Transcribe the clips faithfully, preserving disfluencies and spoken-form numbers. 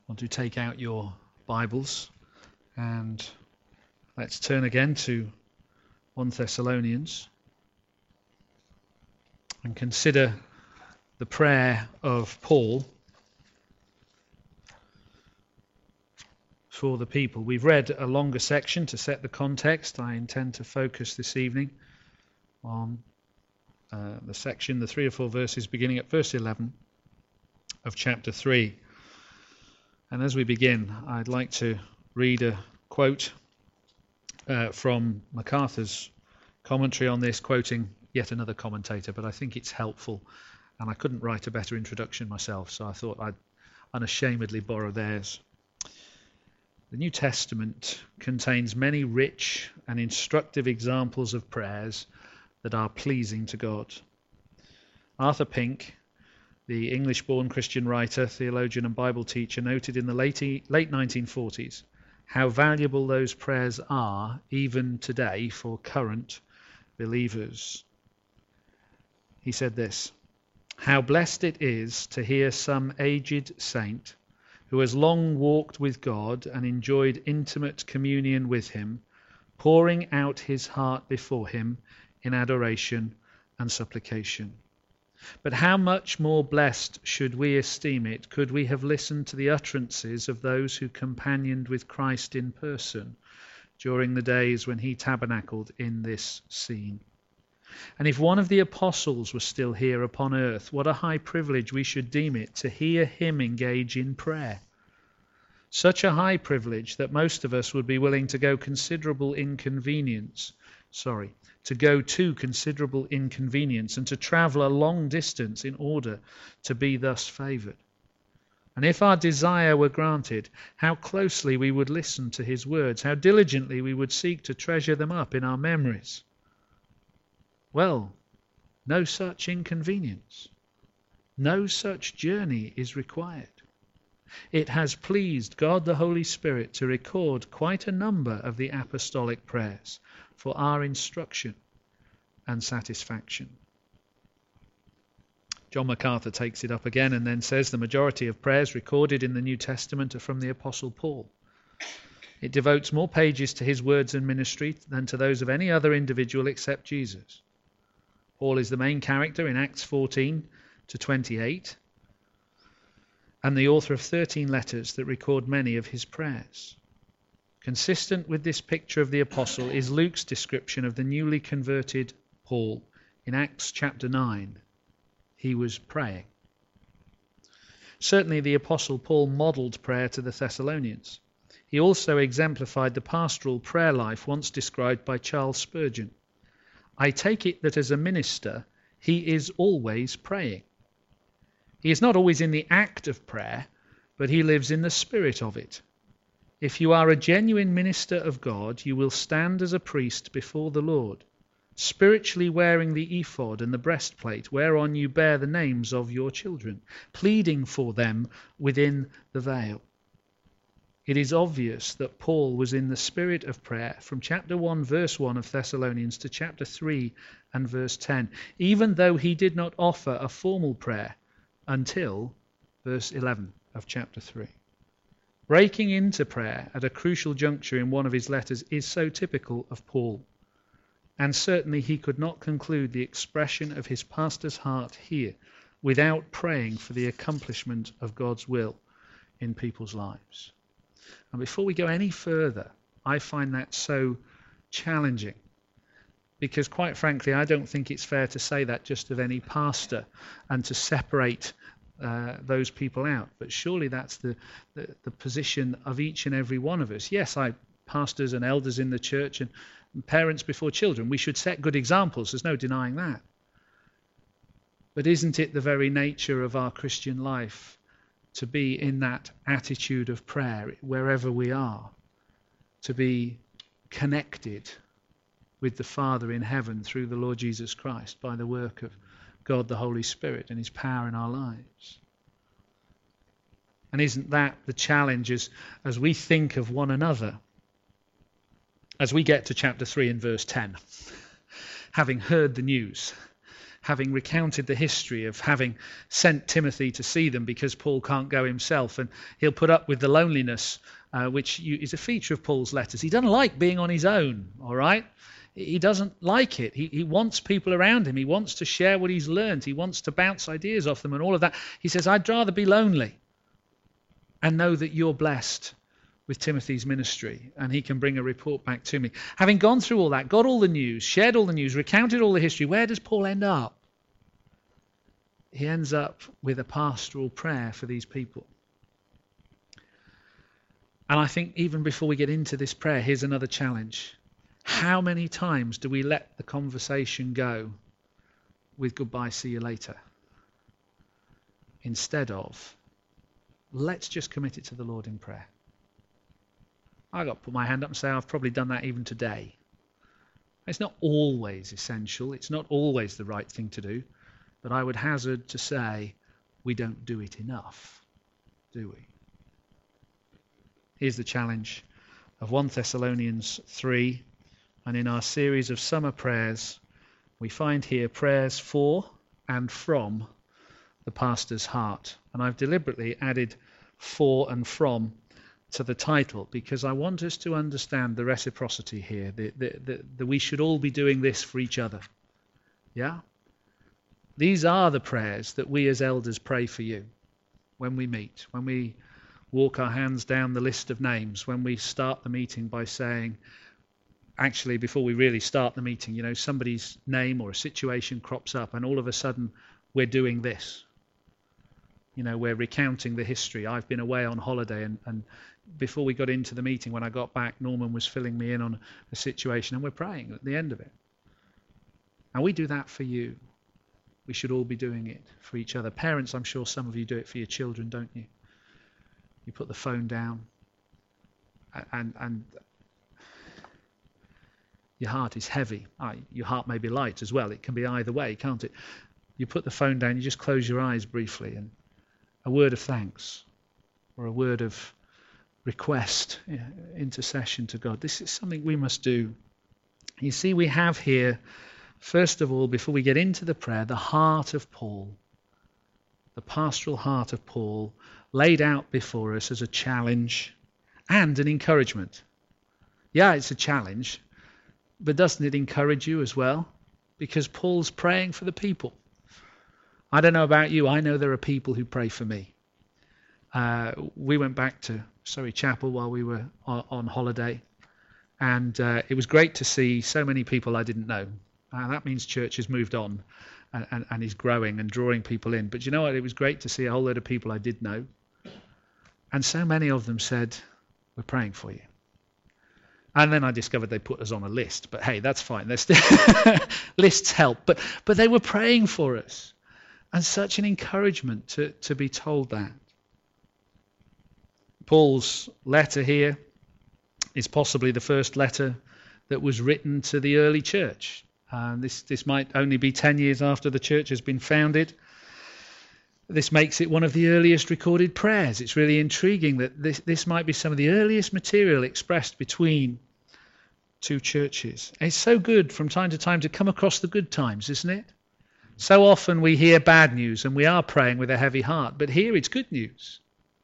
Want to take out your Bibles and let's turn again to First Thessalonians and consider the prayer of Paul for the people. We've read a longer section to set the context. I intend to focus this evening on uh, the section, the three or four verses beginning at verse eleven of chapter three. And as we begin, I'd like to read a quote uh, from MacArthur's commentary on this, quoting yet another commentator, but I think it's helpful, and I couldn't write a better introduction myself, so I thought I'd unashamedly borrow theirs. The New Testament contains many rich and instructive examples of prayers that are pleasing to God. Arthur Pink, the English-born Christian writer, theologian and Bible teacher, noted in the late, late nineteen forties how valuable those prayers are even today for current believers. He said this: "How blessed it is to hear some aged saint who has long walked with God and enjoyed intimate communion with him, pouring out his heart before him in adoration and supplication. But how much more blessed should we esteem it could we have listened to the utterances of those who companioned with Christ in person during the days when he tabernacled in this scene. And if one of the apostles was still here upon earth, what a high privilege we should deem it to hear him engage in prayer. Such a high privilege that most of us would be willing to go considerable inconvenience, sorry, to go to considerable inconvenience and to travel a long distance in order to be thus favoured. And if our desire were granted, how closely we would listen to his words, how diligently we would seek to treasure them up in our memories. Well, no such inconvenience, no such journey is required. It has pleased God the Holy Spirit to record quite a number of the apostolic prayers for our instruction and satisfaction." John MacArthur takes it up again and then says the majority of prayers recorded in the New Testament are from the Apostle Paul. It devotes more pages to his words and ministry than to those of any other individual except Jesus. Paul is the main character in Acts fourteen to twenty-eight, and the author of thirteen letters that record many of his prayers. Consistent with this picture of the apostle is Luke's description of the newly converted Paul in Acts chapter nine. He was praying. Certainly the apostle Paul modelled prayer to the Thessalonians. He also exemplified the pastoral prayer life once described by Charles Spurgeon. "I take it that as a minister he is always praying. He is not always in the act of prayer, but he lives in the spirit of it. If you are a genuine minister of God, you will stand as a priest before the Lord, spiritually wearing the ephod and the breastplate whereon you bear the names of your children, pleading for them within the veil." It is obvious that Paul was in the spirit of prayer from chapter one, verse one of Thessalonians to chapter three and verse ten, even though he did not offer a formal prayer until verse eleven of chapter three. Breaking into prayer at a crucial juncture in one of his letters is so typical of Paul. And certainly he could not conclude the expression of his pastor's heart here without praying for the accomplishment of God's will in people's lives. And before we go any further, I find that so challenging, because quite frankly, I don't think it's fair to say that just of any pastor and to separate uh, those people out. But surely that's the, the, the position of each and every one of us. Yes, I pastors and elders in the church and parents before children, we should set good examples. There's no denying that. But isn't it the very nature of our Christian life to be in that attitude of prayer wherever we are, to be connected with the Father in heaven through the Lord Jesus Christ by the work of God the Holy Spirit and his power in our lives? And isn't that the challenge as, as we think of one another? As we get to chapter three and verse ten, having heard the news, having recounted the history of having sent Timothy to see them because Paul can't go himself, and he'll put up with the loneliness, uh, which you, is a feature of Paul's letters. He doesn't like being on his own, all right? He doesn't like it. He, he wants people around him. He wants to share what he's learned. He wants to bounce ideas off them and all of that. He says, I'd rather be lonely and know that you're blessed with Timothy's ministry, and he can bring a report back to me. Having gone through all that, got all the news, shared all the news, recounted all the history, where does Paul end up? He ends up with a pastoral prayer for these people. And I think even before we get into this prayer, here's another challenge. How many times do we let the conversation go with goodbye, see you later, instead of let's just commit it to the Lord in prayer? I got to put my hand up and say I've probably done that even today. It's not always essential. It's not always the right thing to do. But I would hazard to say we don't do it enough, do we? Here's the challenge of First Thessalonians three. And in our series of summer prayers, we find here prayers for and from the pastor's heart. And I've deliberately added for and from to the title because I want us to understand the reciprocity here, that, that, that, that we should all be doing this for each other. Yeah? These are the prayers that we as elders pray for you when we meet, when we walk our hands down the list of names, when we start the meeting by saying, actually, before we really start the meeting, you know, somebody's name or a situation crops up and all of a sudden we're doing this. You know, we're recounting the history. I've been away on holiday and, and before we got into the meeting, when I got back, Norman was filling me in on a situation and we're praying at the end of it. And we do that for you. We should all be doing it for each other. Parents, I'm sure some of you do it for your children, don't you? You put the phone down and, and, and your heart is heavy. Ah, your heart may be light as well. It can be either way, can't it? You put the phone down, you just close your eyes briefly, and a word of thanks or a word of request, intercession to God. This is something we must do. You see, we have here, first of all, before we get into the prayer, the heart of Paul, the pastoral heart of Paul, laid out before us as a challenge and an encouragement. Yeah, it's a challenge. But doesn't it encourage you as well? Because Paul's praying for the people. I don't know about you. I know there are people who pray for me. Uh, we went back to Surrey Chapel while we were on, on holiday. And uh, it was great to see so many people I didn't know. Uh, that means church has moved on and, and, and is growing and drawing people in. But you know what? It was great to see a whole load of people I did know. And so many of them said, we're praying for you. And then I discovered they put us on a list. But hey, that's fine. Still lists help. But but they were praying for us. And such an encouragement to, to be told that. Paul's letter here is possibly the first letter that was written to the early church. Uh, this, this might only be ten years after the church has been founded. This makes it one of the earliest recorded prayers. It's really intriguing that this, this might be some of the earliest material expressed between two churches. It's so good from time to time to come across the good times, isn't it? So often we hear bad news and we are praying with a heavy heart, but here it's good news.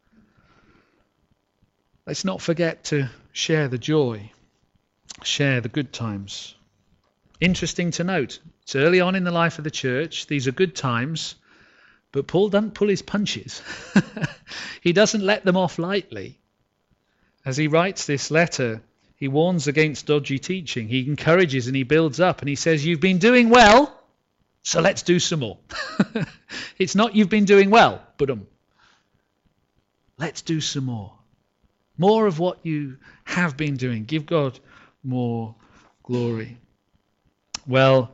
Let's not forget to share the joy, share the good times. Interesting to note, it's early on in the life of the church. These are good times. But Paul doesn't pull his punches. He doesn't let them off lightly. As he writes this letter, he warns against dodgy teaching. He encourages and he builds up and he says, you've been doing well, so let's do some more. It's not you've been doing well, but um, let's do some more. More of what you have been doing. Give God more glory. Well,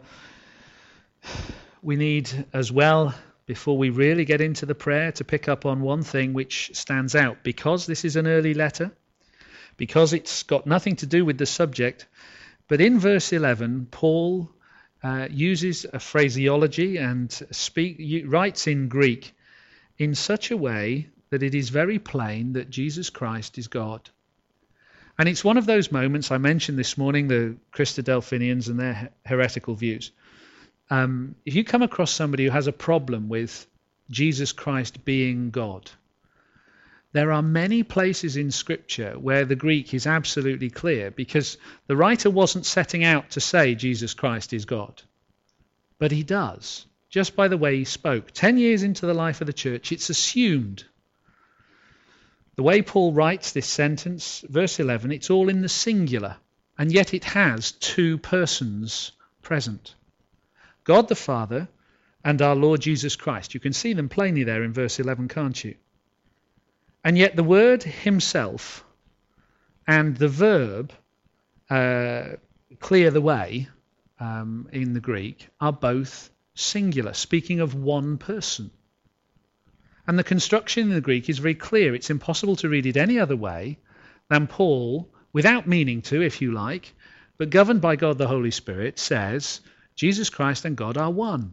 we need as well, before we really get into the prayer, to pick up on one thing which stands out. Because this is an early letter, because it's got nothing to do with the subject, but in verse eleven, Paul uh, uses a phraseology and speak, writes in Greek in such a way that it is very plain that Jesus Christ is God. And it's one of those moments I mentioned this morning, the Christadelphinians and their heretical views. Um, if you come across somebody who has a problem with Jesus Christ being God, there are many places in Scripture where the Greek is absolutely clear, because the writer wasn't setting out to say Jesus Christ is God, but he does, just by the way he spoke. Ten years into the life of the church, it's assumed. The way Paul writes this sentence, verse eleven, it's all in the singular, and yet it has two persons present. God the Father and our Lord Jesus Christ. You can see them plainly there in verse eleven, can't you? And yet the word himself and the verb uh, clear the way um, in the Greek are both singular, speaking of one person. And the construction in the Greek is very clear. It's impossible to read it any other way than Paul, without meaning to, if you like, but governed by God the Holy Spirit, says Jesus Christ and God are one.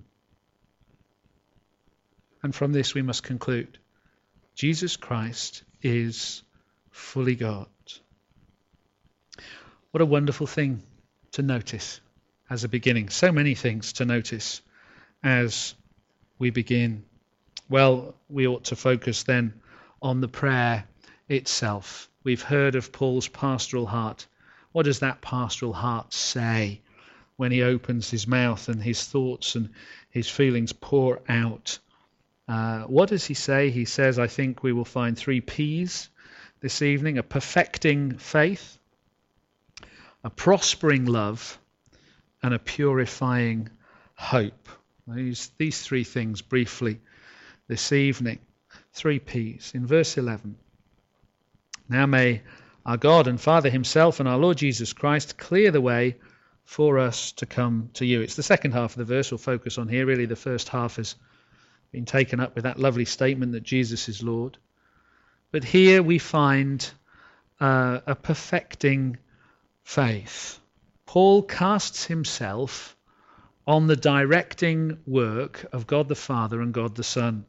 And from this we must conclude, Jesus Christ is fully God. What a wonderful thing to notice as a beginning. So many things to notice as we begin. Well, we ought to focus then on the prayer itself. We've heard of Paul's pastoral heart. What does that pastoral heart say when he opens his mouth and his thoughts and his feelings pour out? Uh, what does he say? He says, I think we will find three P's this evening: a perfecting faith, a prospering love, and a purifying hope. These, these three things briefly this evening. Three P's. In verse eleven, now may our God and Father himself and our Lord Jesus Christ clear the way for us to come to you. It's the second half of the verse we'll focus on here. Really, the first half has been taken up with that lovely statement that Jesus is Lord. But here we find uh, a perfecting faith. Paul casts himself on the directing work of God the Father and God the Son.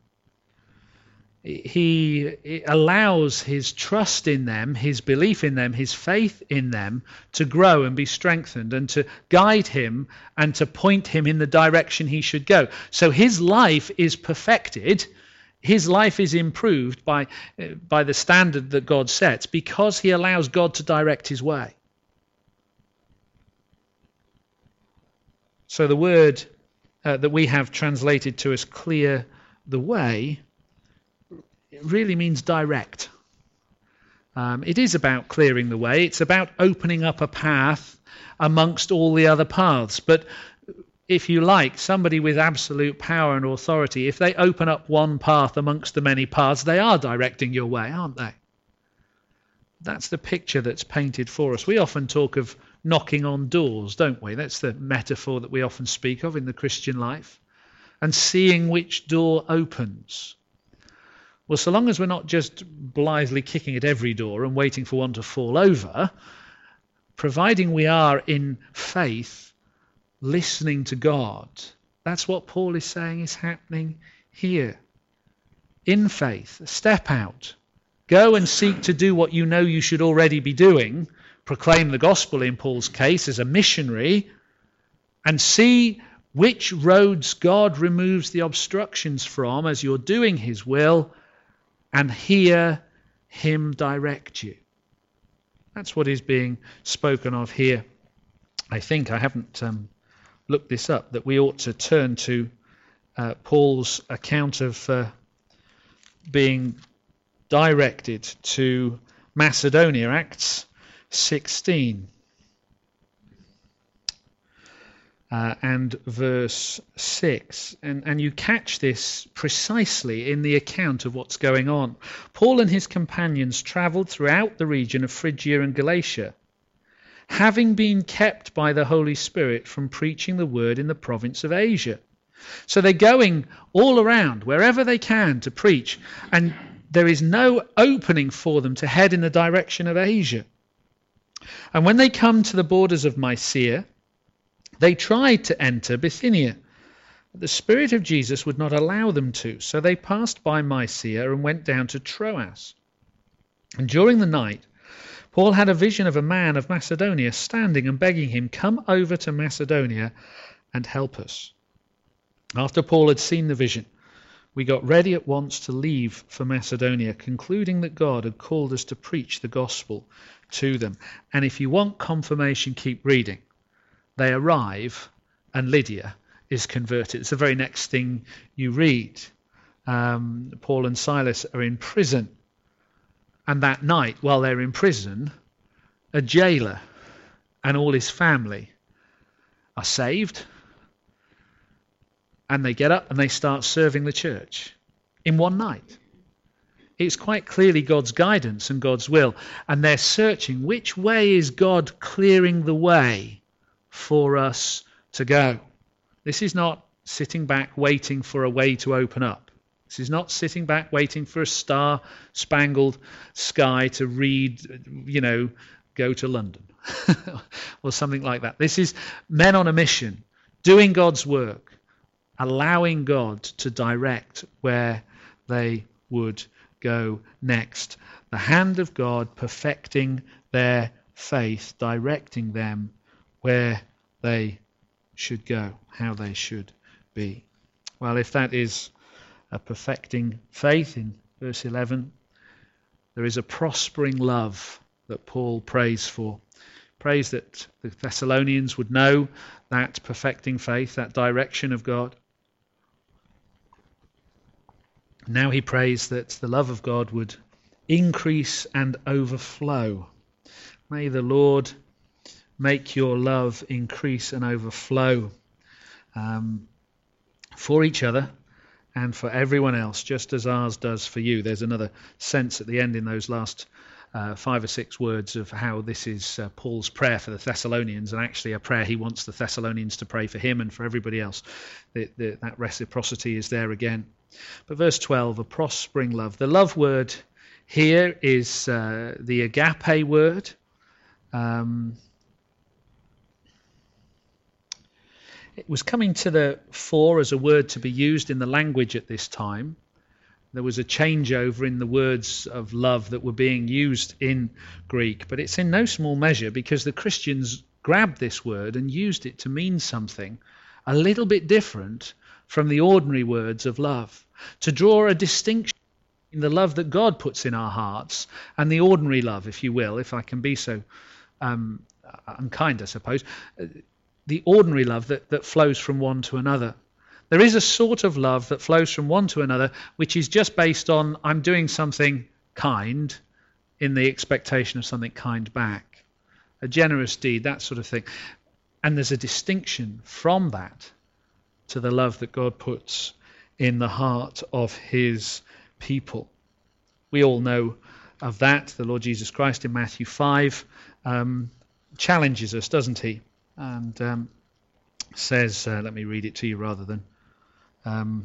He allows his trust in them, his belief in them, his faith in them to grow and be strengthened and to guide him and to point him in the direction he should go. So his life is perfected, his life is improved by, by the standard that God sets, because he allows God to direct his way. So the word uh, that we have translated to us, clear the way, it really means direct. Um, it is about clearing the way. It's about opening up a path amongst all the other paths. But if you like, somebody with absolute power and authority, if they open up one path amongst the many paths, they are directing your way, aren't they? That's the picture that's painted for us. We often talk of knocking on doors, don't we? That's the metaphor that we often speak of in the Christian life. And seeing which door opens. Well, so long as we're not just blithely kicking at every door and waiting for one to fall over, providing we are in faith listening to God, that's what Paul is saying is happening here. In faith, step out. Go and seek to do what you know you should already be doing. Proclaim the gospel in Paul's case as a missionary, and see which roads God removes the obstructions from as you're doing his will, and hear him direct you. That's what is being spoken of here. I think, I haven't um, looked this up, that we ought to turn to uh, Paul's account of uh, being directed to Macedonia, Acts sixteen. Uh, and verse six. And, and you catch this precisely in the account of what's going on. Paul and his companions travelled throughout the region of Phrygia and Galatia, having been kept by the Holy Spirit from preaching the word in the province of Asia. So they're going all around, wherever they can, to preach. And there is no opening for them to head in the direction of Asia. And when they come to the borders of Mysia, they tried to enter Bithynia, but the Spirit of Jesus would not allow them to. So they passed by Mysia and went down to Troas. And during the night, Paul had a vision of a man of Macedonia standing and begging him, "Come over to Macedonia and help us." After Paul had seen the vision, we got ready at once to leave for Macedonia, concluding that God had called us to preach the gospel to them. And if you want confirmation, keep reading. They arrive and Lydia is converted. It's the very next thing you read. Um, Paul and Silas are in prison. And that night, while they're in prison, a jailer and all his family are saved. And they get up and they start serving the church in one night. It's quite clearly God's guidance and God's will. And they're searching, which way is God clearing the way for us to go? This is not sitting back waiting for a way to open up. This is not sitting back waiting for a star-spangled sky to read, you know, go to London or something like that. This is men on a mission, doing God's work, allowing God to direct where they would go next. The hand of God perfecting their faith, directing them where they should go, how they should be. Well, if that is a perfecting faith in verse eleven, there is a prospering love that Paul prays for. Prays that the Thessalonians would know that perfecting faith, that direction of God. Now he prays that the love of God would increase and overflow. May the Lord make your love increase and overflow um, for each other and for everyone else, just as ours does for you. There's another sense at the end in those last uh, five or six words of how this is uh, Paul's prayer for the Thessalonians, and actually a prayer he wants the Thessalonians to pray for him and for everybody else. The, the, that reciprocity is there again. But verse twelve, a prospering love. The love word here is uh, the agape word. Um, it was coming to the fore as a word to be used in the language at this time. There was a changeover in the words of love that were being used in Greek, but it's in no small measure because the Christians grabbed this word and used it to mean something a little bit different from the ordinary words of love, to draw a distinction in the love that God puts in our hearts and the ordinary love, if you will, if I can be so um, unkind, I suppose, the ordinary love that, that flows from one to another. There is a sort of love that flows from one to another, which is just based on I'm doing something kind in the expectation of something kind back. A generous deed, that sort of thing. And there's a distinction from that to the love that God puts in the heart of his people. We all know of that. The Lord Jesus Christ in Matthew five um, challenges us, doesn't he? And um, says, uh, let me read it to you rather than um,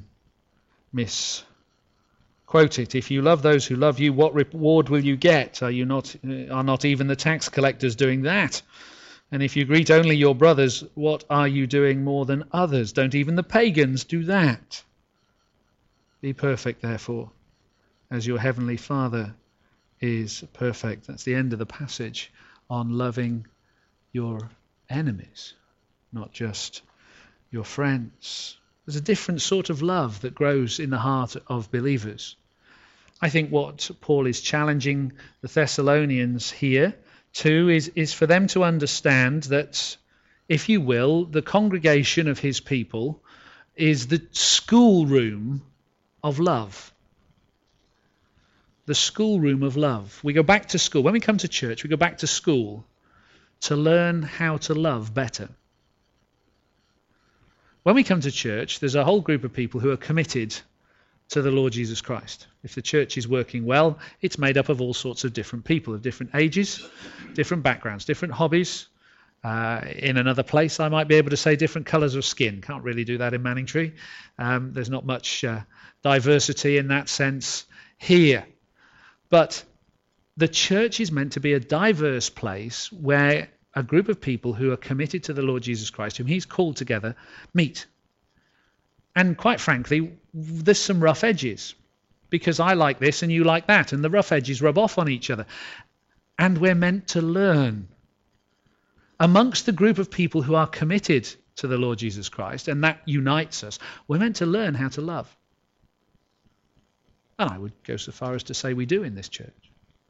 misquote it. If you love those who love you, what reward will you get? Are you not, are not even the tax collectors doing that? And if you greet only your brothers, what are you doing more than others? Don't even the pagans do that? Be perfect, therefore, as your heavenly Father is perfect. That's the end of the passage on loving your enemies, not just your friends. There's a different sort of love that grows in the heart of believers. I think what Paul is challenging the Thessalonians here to is, is for them to understand that, if you will, the congregation of his people is the schoolroom of love. The schoolroom of love. We go back to school. When we come to church, we go back to school to learn how to love better. When we come to church, there's a whole group of people who are committed to the Lord Jesus Christ. If the church is working well, it's made up of all sorts of different people, of different ages, different backgrounds, different hobbies. Uh, in another place, I might be able to say different colours of skin. Can't really do that in Manningtree. Um, there's not much uh, diversity in that sense here. But the church is meant to be a diverse place where a group of people who are committed to the Lord Jesus Christ, whom he's called together, meet. And quite frankly, there's some rough edges, because I like this and you like that, and the rough edges rub off on each other. And we're meant to learn amongst the group of people who are committed to the Lord Jesus Christ, and that unites us. We're meant to learn how to love. And I would go so far as to say we do in this church.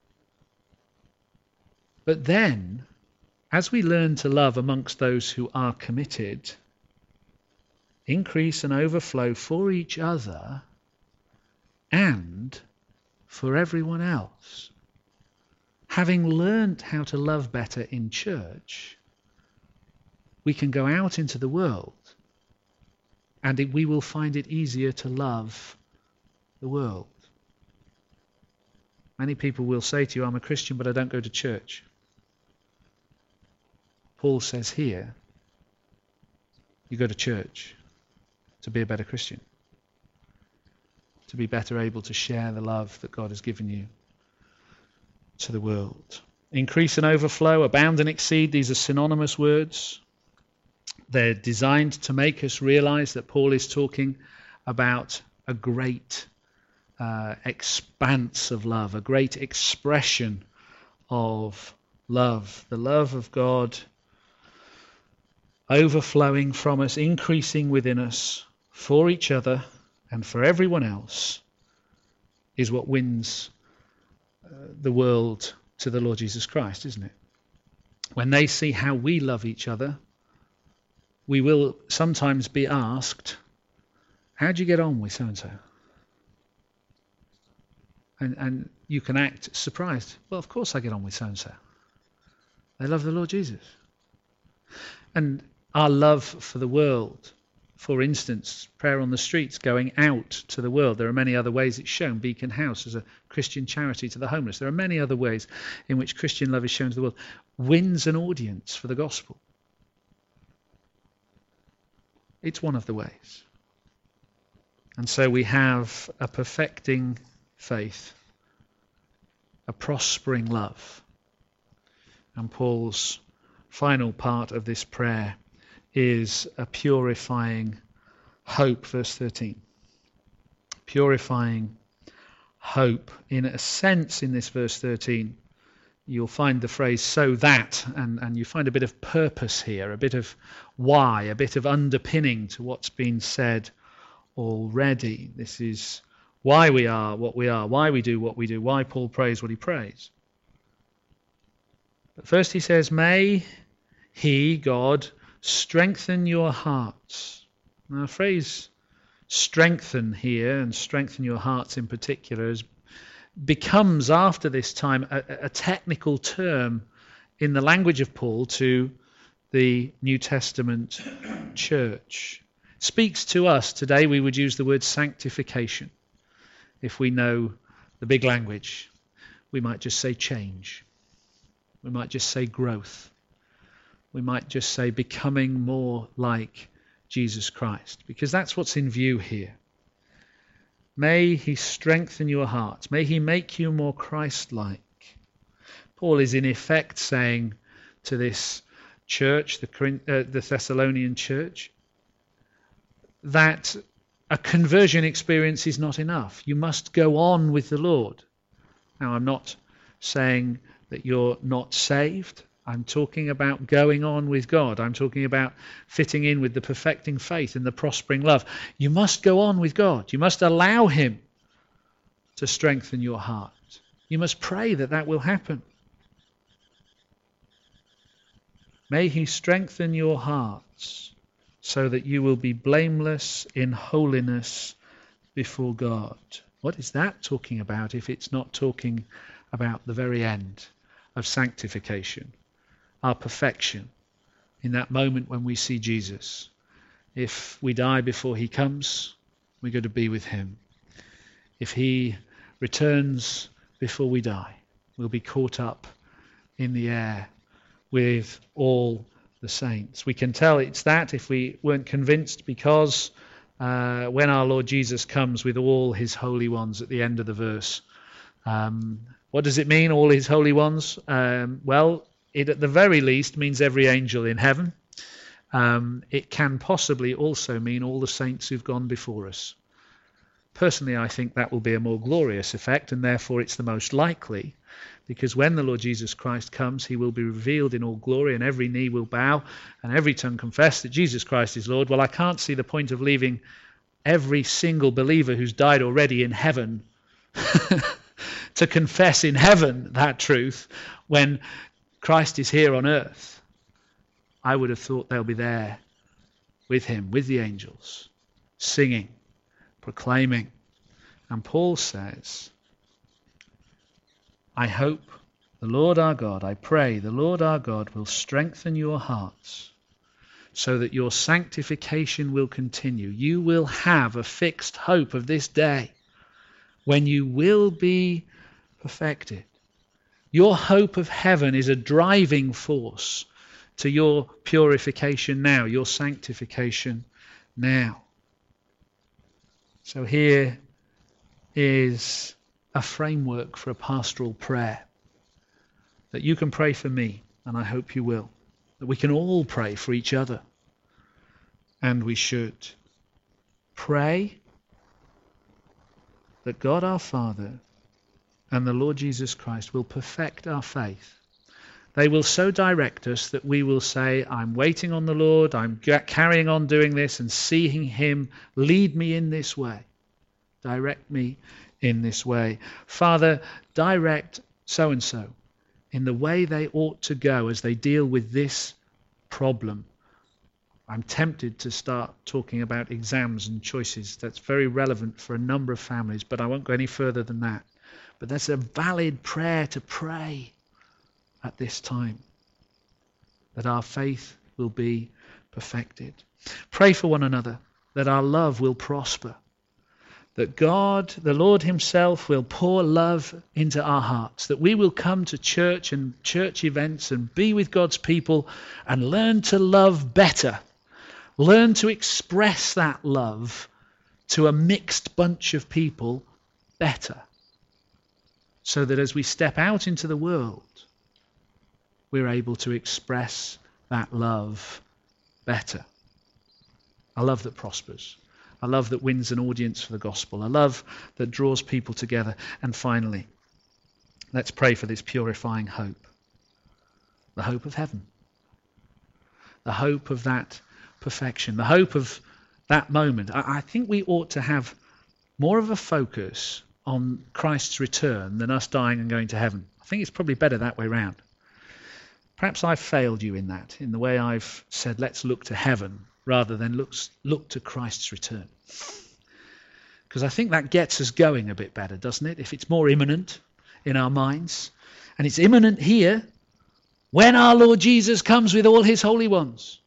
But then, as we learn to love amongst those who are committed, increase and overflow for each other and for everyone else. Having learnt how to love better in church, we can go out into the world and it, we will find it easier to love the world. Many people will say to you, I'm a Christian, but I don't go to church. Paul says here, you go to church to be a better Christian, to be better able to share the love that God has given you to the world. Increase and overflow, abound and exceed, these are synonymous words. They're designed to make us realize that Paul is talking about a great uh, expanse of love, a great expression of love, the love of God overflowing from us, increasing within us for each other and for everyone else is what wins uh, the world to the Lord Jesus Christ, isn't it? When they see how we love each other, we will sometimes be asked, how do you get on with so-and-so? And, and you can act surprised. Well, of course I get on with so-and-so. They love the Lord Jesus. And our love for the world, for instance, prayer on the streets, going out to the world. There are many other ways it's shown. Beacon House as a Christian charity to the homeless. There are many other ways in which Christian love is shown to the world. Wins an audience for the gospel. It's one of the ways. And so we have a perfecting faith, a prospering love. And Paul's final part of this prayer is a purifying hope, verse thirteen. Purifying hope. In a sense, in this verse thirteen, you'll find the phrase so that, and, and you find a bit of purpose here, a bit of why, a bit of underpinning to what's been said already. This is why we are what we are, why we do what we do, why Paul prays what he prays. But first he says, may he, God, strengthen your hearts. Now the phrase strengthen here, and strengthen your hearts in particular, is, becomes after this time a, a technical term in the language of Paul to the New Testament church. It speaks to us today. We would use the word sanctification. If we know the big language, we might just say change. We might just say growth. We might just say becoming more like Jesus Christ, because that's what's in view here. May he strengthen your hearts. May he make you more Christ-like. Paul is in effect saying to this church, the, uh, the Thessalonian church, that a conversion experience is not enough. You must go on with the Lord. Now, I'm not saying that you're not saved. I'm talking about going on with God. I'm talking about fitting in with the perfecting faith and the prospering love. You must go on with God. You must allow him to strengthen your heart. You must pray that that will happen. May he strengthen your hearts so that you will be blameless in holiness before God. What is that talking about if it's not talking about the very end of sanctification? Our perfection in that moment when we see Jesus. If we die before he comes, we're going to be with him. If he returns before we die, we'll be caught up in the air with all the saints. We can tell it's that if we weren't convinced, because uh, when our Lord Jesus comes with all his holy ones at the end of the verse, um, what does it mean, all his holy ones? Um, well, it at the very least means every angel in heaven. Um, it can possibly also mean all the saints who've gone before us. Personally, I think that will be a more glorious effect, and therefore it's the most likely, because when the Lord Jesus Christ comes, he will be revealed in all glory, and every knee will bow, and every tongue confess that Jesus Christ is Lord. Well, I can't see the point of leaving every single believer who's died already in heaven to confess in heaven that truth when Christ is here on earth. I would have thought they'll be there with him, with the angels, singing, proclaiming. And Paul says, I hope the Lord our God, I pray the Lord our God will strengthen your hearts so that your sanctification will continue. You will have a fixed hope of this day when you will be perfected. Your hope of heaven is a driving force to your purification now, your sanctification now. So here is a framework for a pastoral prayer that you can pray for me, and I hope you will. That we can all pray for each other, and we should. Pray that God our Father and the Lord Jesus Christ will perfect our faith. They will so direct us that we will say, I'm waiting on the Lord, I'm carrying on doing this and seeing him lead me in this way. Direct me in this way. Father, direct so-and-so in the way they ought to go as they deal with this problem. I'm tempted to start talking about exams and choices. That's very relevant for a number of families, but I won't go any further than that. But that's a valid prayer to pray at this time, that our faith will be perfected. Pray for one another, that our love will prosper, that God, the Lord himself, will pour love into our hearts, that we will come to church and church events and be with God's people and learn to love better, learn to express that love to a mixed bunch of people better, so that as we step out into the world, we're able to express that love better. A love that prospers. A love that wins an audience for the gospel. A love that draws people together. And finally, let's pray for this purifying hope. The hope of heaven. The hope of that perfection. The hope of that moment. I, I think we ought to have more of a focus on Christ's return than us dying and going to heaven. I think it's probably better that way round. Perhaps I've failed you in that, in the way I've said, let's look to heaven, rather than look, look to Christ's return. Because I think that gets us going a bit better, doesn't it? If it's more imminent in our minds. And it's imminent here when our Lord Jesus comes with all his holy ones.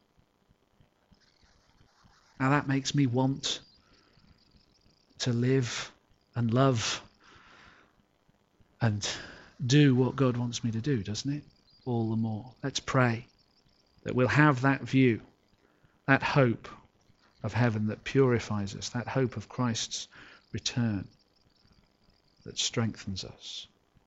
Now that makes me want to live and love and do what God wants me to do, doesn't it? All the more. Let's pray that we'll have that view, that hope of heaven that purifies us, that hope of Christ's return that strengthens us.